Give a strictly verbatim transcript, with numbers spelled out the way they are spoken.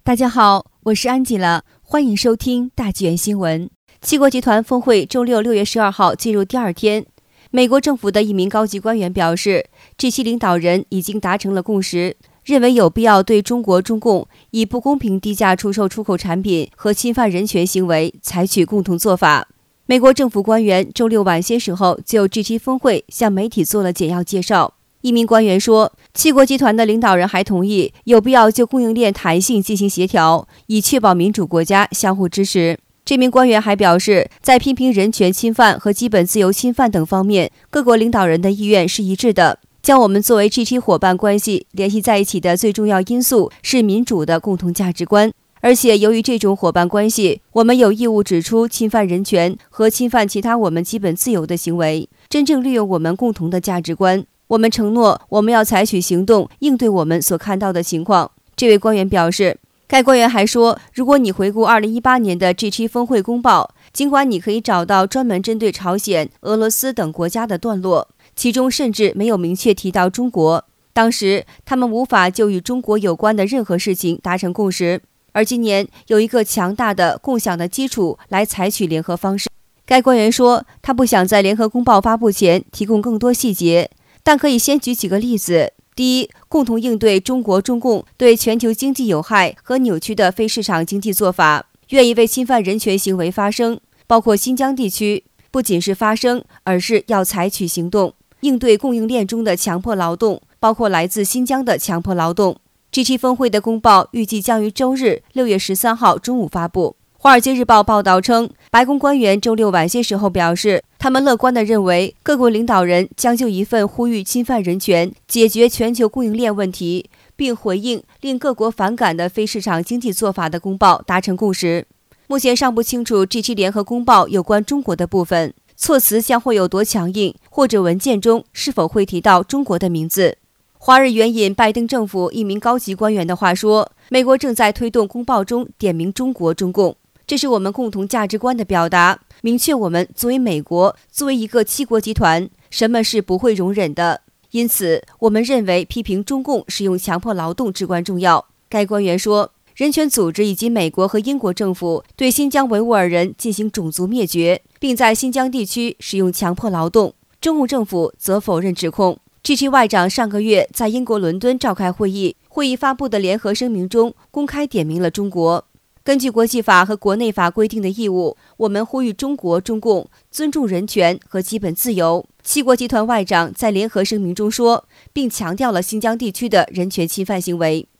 大家好，我是安吉拉，欢迎收听大纪元新闻。七国集团峰会周六六月十二号进入第二天，美国政府的一名高级官员表示 ，G 七 领导人已经达成了共识，认为有必要对中国中共以不公平低价出售出口产品和侵犯人权行为采取共同做法。美国政府官员周六晚些时候就 G 七 峰会向媒体做了简要介绍。一名官员说，七国集团的领导人还同意有必要就供应链弹性进行协调，以确保民主国家相互支持。这名官员还表示，在批评人权侵犯和基本自由侵犯等方面，各国领导人的意愿是一致的。将我们作为 G 七 伙伴关系联系在一起的最重要因素是民主的共同价值观。而且由于这种伙伴关系，我们有义务指出侵犯人权和侵犯其他我们基本自由的行为，真正利用我们共同的价值观。我们承诺我们要采取行动应对我们所看到的情况。这位官员表示，该官员还说，如果你回顾二零一八年的 G 七 峰会公报，尽管你可以找到专门针对朝鲜、俄罗斯等国家的段落，其中甚至没有明确提到中国。当时他们无法就与中国有关的任何事情达成共识，而今年有一个强大的共享的基础来采取联合方式。该官员说，他不想在联合公报发布前提供更多细节，但可以先举几个例子。第一，共同应对中国中共对全球经济有害和扭曲的非市场经济做法，愿意为侵犯人权行为发声，包括新疆地区，不仅是发声，而是要采取行动，应对供应链中的强迫劳动，包括来自新疆的强迫劳动。G 七 峰会的公报预计将于周日六月十三号中午发布。华尔街日报报道称，白宫官员周六晚些时候表示，他们乐观地认为各国领导人将就一份呼吁侵犯人权、解决全球供应链问题，并回应令各国反感的非市场经济做法的公报达成共识。目前尚不清楚 G 七 联合公报有关中国的部分措辞将会有多强硬，或者文件中是否会提到中国的名字。华日援引拜登政府一名高级官员的话说，美国正在推动公报中点名中国中共，这是我们共同价值观的表达，明确我们作为美国，作为一个七国集团，什么是不会容忍的。因此，我们认为批评中共使用强迫劳动至关重要。该官员说，人权组织以及美国和英国政府对新疆维吾尔人进行种族灭绝，并在新疆地区使用强迫劳动。中共政府则否认指控。G 七 外长上个月在英国伦敦召开会议，会议发布的联合声明中公开点名了中国。根据国际法和国内法规定的义务，我们呼吁中国中共尊重人权和基本自由。七国集团外长在联合声明中说，并强调了新疆地区的人权侵犯行为。